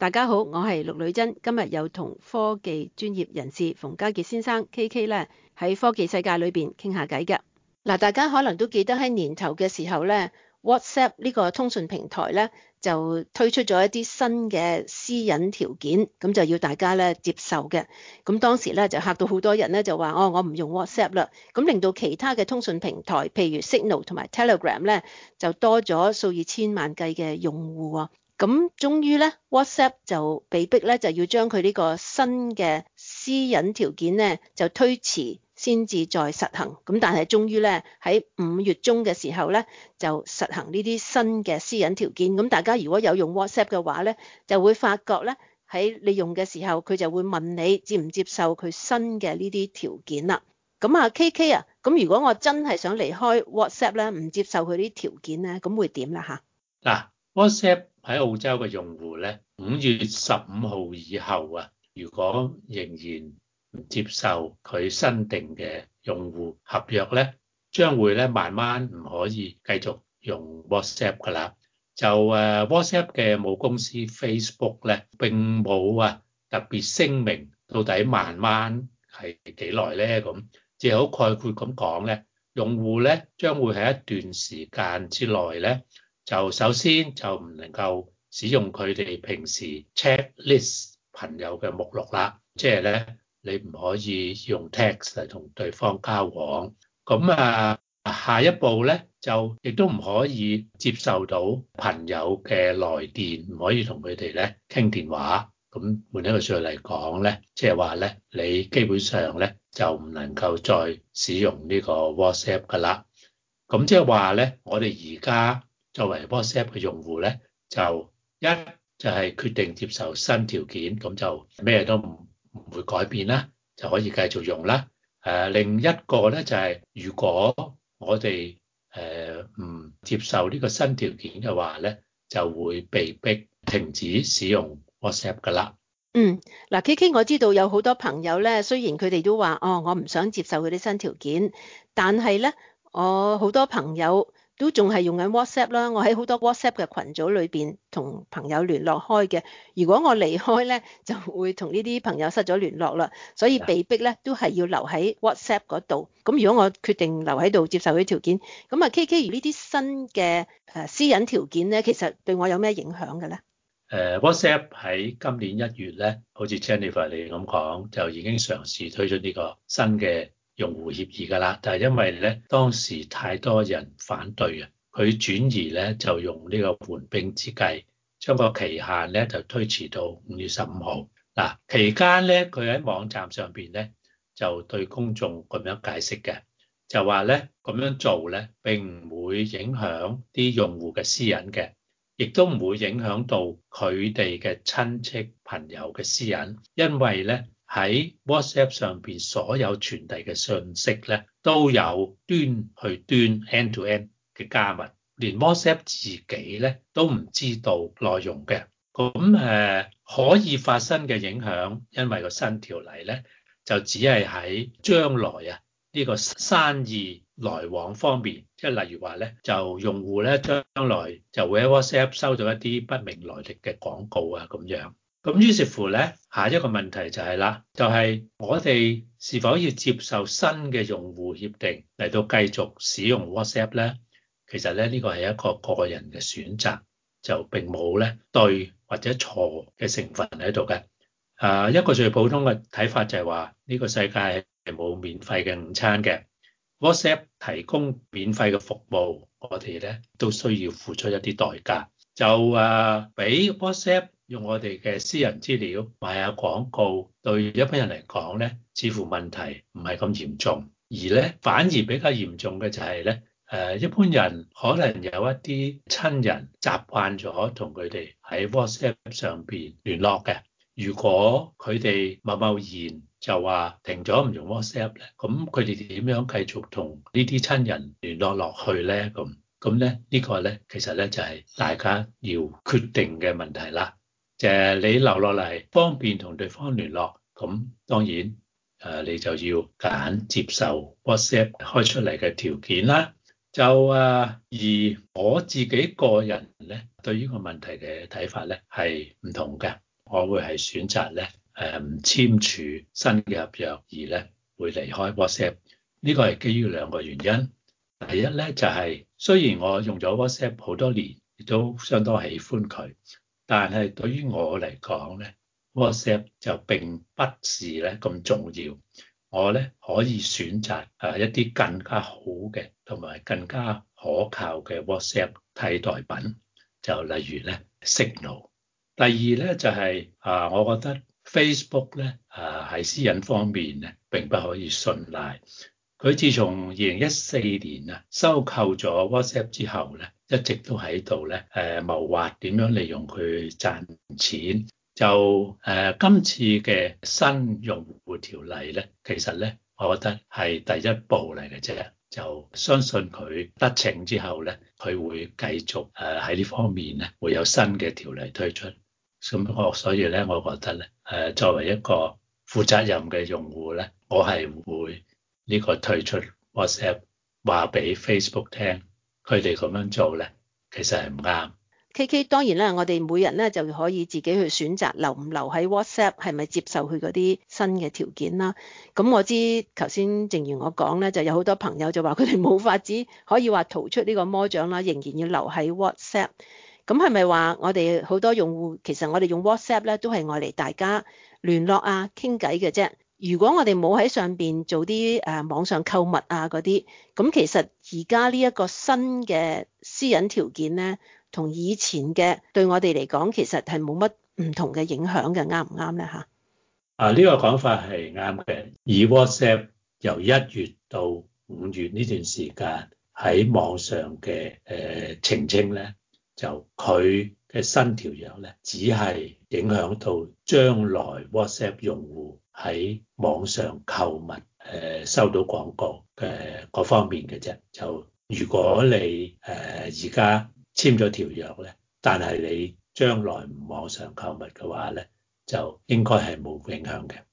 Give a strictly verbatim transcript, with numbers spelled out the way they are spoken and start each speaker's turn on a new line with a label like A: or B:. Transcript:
A: 大家好，我係陸女珍，今日有同科技專業人士馮家傑先生 K K 咧喺科技世界裏邊傾下偈嘅。嗱，大家可能都記得喺年頭嘅時候咧 ，WhatsApp 呢個通訊平台咧就推出咗一啲新嘅私隱條件，咁就要大家咧接受嘅。咁當時咧就嚇到好多人咧就話哦，我唔用 WhatsApp 啦，咁令到其他嘅通訊平台，譬如 Signal 同埋 Telegram 咧就多咗數以千萬計嘅用戶啊。咁終於咧 WhatsApp 就被逼咧就要將佢呢個新嘅私隱條件咧就推遲先至再實行。咁但係終於咧喺五月中嘅時候咧就實行呢啲新嘅私隱條件。咁大家如果有用 WhatsApp 嘅話咧，就會發覺咧喺你用嘅時候，佢就會問你接唔接受佢新嘅呢啲條件啦。咁啊 K K 啊，咁如果我真係想離開 WhatsApp 咧，唔接受佢啲條件咧，咁會點啦吓？
B: 嗱 WhatsApp 喺澳洲嘅用戶咧，五月十五號以後啊，如果仍然唔接受佢新定嘅用戶合約咧，將會咧慢慢唔可以繼續用 WhatsApp 噶啦。就誒 WhatsApp 嘅母公司 Facebook 咧，並冇啊特別聲明到底慢慢係幾耐咧，咁只係好概括咁講咧，用戶咧將會喺一段時間之內咧，就首先就唔能夠使用佢哋平時 checklist 朋友嘅目錄啦，即係咧你唔可以用 text 嚟同對方交往。咁啊下一步咧就亦都唔可以接受到朋友嘅來電，唔可以同佢哋咧傾電話。咁換一個說話嚟講咧，即係話咧你基本上咧就唔能夠再使用呢個 WhatsApp 噶啦。咁即係話咧，我哋而家作為 WhatsApp 嘅用戶咧，就一就係決定接受新條件，咁就咩都唔唔會改變啦，就可以繼續用啦。誒、呃，另一個咧就係、是、如果我哋誒唔接受呢個新條件嘅話咧，就會被逼停止使用 WhatsApp 噶啦。
A: 嗯，嗱 K K 我知道有好多朋友咧，雖然佢哋都話哦，我唔想接受佢啲新條件，但係咧，我好多朋友都仲係用緊 WhatsApp 啦。我喺好多 WhatsApp 嘅群組裏邊同朋友聯絡開嘅。如果我離開咧，就會同呢啲朋友失咗聯絡啦。所以被逼咧都係要留喺 WhatsApp 嗰度。咁如果我決定留喺度接受佢啲條件，咁啊 K K 呢啲新嘅誒私隱條件咧，其實對我有咩影響嘅咧？
B: 誒 WhatsApp 喺今年一月咧，好似 Jennifer 你咁講，就已經嘗試推出呢個新嘅用戶協議㗎啦。但係因為咧當時太多人反對啊，佢轉移咧就用呢個緩兵之計，將個期限咧就推遲到五月十五號。嗱，期間咧佢喺網站上邊咧就對公眾咁樣解釋嘅，就話咧咁樣做咧並唔會影響啲用戶嘅私隱嘅。亦都唔會影響到佢哋嘅親戚朋友嘅私隱，因為咧喺 WhatsApp 上邊所有傳遞嘅信息咧都有端去端 end to end 嘅加密，連 WhatsApp 自己咧都唔知道內容嘅。咁誒、呃、可以發生嘅影響，因為個新條例咧就只係喺將來啊。呢個生意來往方面，即係例如話咧，就用戶咧將來就會喺 WhatsApp 收到一啲不明來歷嘅廣告啊咁樣。咁於是乎咧，下一個問題就係啦，就係我哋是否要接受新嘅用戶協定嚟到繼續使用 WhatsApp 咧？其實咧呢個係一個個人嘅選擇，就並冇咧對或者錯嘅成分喺度嘅。啊，一個最普通嘅睇法就係話呢個世界係冇免費嘅午餐嘅。WhatsApp 提供免費嘅服務，我哋咧都需要付出一啲代價。就啊，俾 WhatsApp 用我哋嘅私人資料賣下廣告，對一般人嚟講咧，似乎問題唔係咁嚴重。而咧反而比較嚴重嘅就係咧，誒一般人可能有一啲親人習慣咗同佢哋喺 WhatsApp 上邊聯絡嘅。如果佢哋貿貿然就話停咗唔用 WhatsApp 咧，咁佢哋點樣繼續同呢啲親人聯絡落去咧？咁咁咧呢個咧其實咧就係大家要決定嘅問題啦。就係你留落嚟方便同對方聯絡，咁當然誒你就要揀接受 WhatsApp 開出嚟嘅條件啦。就誒而我自己個人咧對呢個問題嘅睇法咧係唔同嘅。 我會係選擇咧誒唔簽署新嘅合約，而咧會離開 WhatsApp。呢個係基於兩個原因。第一咧就係雖然我用咗 WhatsApp 好多年，亦都相當喜歡佢，但係對於我嚟講咧，WhatsApp 就並不是咧咁重要。我咧可以選擇誒一啲更加好嘅同埋更加可靠嘅 WhatsApp 替代品，就例如咧 Signal。第二咧就係啊，我覺得 Facebook 咧啊喺私隱方面咧並不可以信賴。佢自從二零一四年啊收購咗 WhatsApp 之後咧，一直都喺度咧誒謀劃點樣利用佢賺錢。就誒、呃、今次嘅新用戶條例咧，其實咧，我覺得係第一步嚟嘅啫。就相信佢得逞之後咧，佢會繼續誒喺呢方面咧會有新嘅條例推出。咁我所以咧，我覺得咧誒、呃、作為一個負責任嘅用戶咧，我係會呢個退出 WhatsApp， 話俾 Facebook 聽，佢哋咁樣做咧，其實係唔啱。
A: K K 當然啦，我哋每人咧就可以自己去選擇留唔留喺 WhatsApp，係咪接受佢嗰啲新嘅條件啦。咁我知頭先正如我講咧，就有好多朋友就話佢哋冇法子可以話逃出呢個魔掌啦，仍然要留喺 WhatsApp。咁係咪話我哋好多用戶其實我哋用 WhatsApp 咧都係愛嚟大家聯絡啊傾偈嘅啫？如果我哋冇喺上邊做啲誒網上購物啊嗰啲，咁其實而家呢一個新嘅私隱條件咧，同以前嘅對我哋嚟講，其實係冇乜唔同嘅影響嘅，啱唔啱咧嚇？
B: 啊，呢個講法係啱嘅。以 WhatsApp 由一月到五月呢段時間喺網上嘅誒、呃、澄清咧，就佢嘅新條約咧，只係影響到將來 WhatsApp 用戶喺網上購物誒、呃、收到廣告嘅嗰方面嘅啫。就如果你誒而家簽咗條約咧，但係你將來唔網上購物嘅話咧，就應該係冇影響嘅。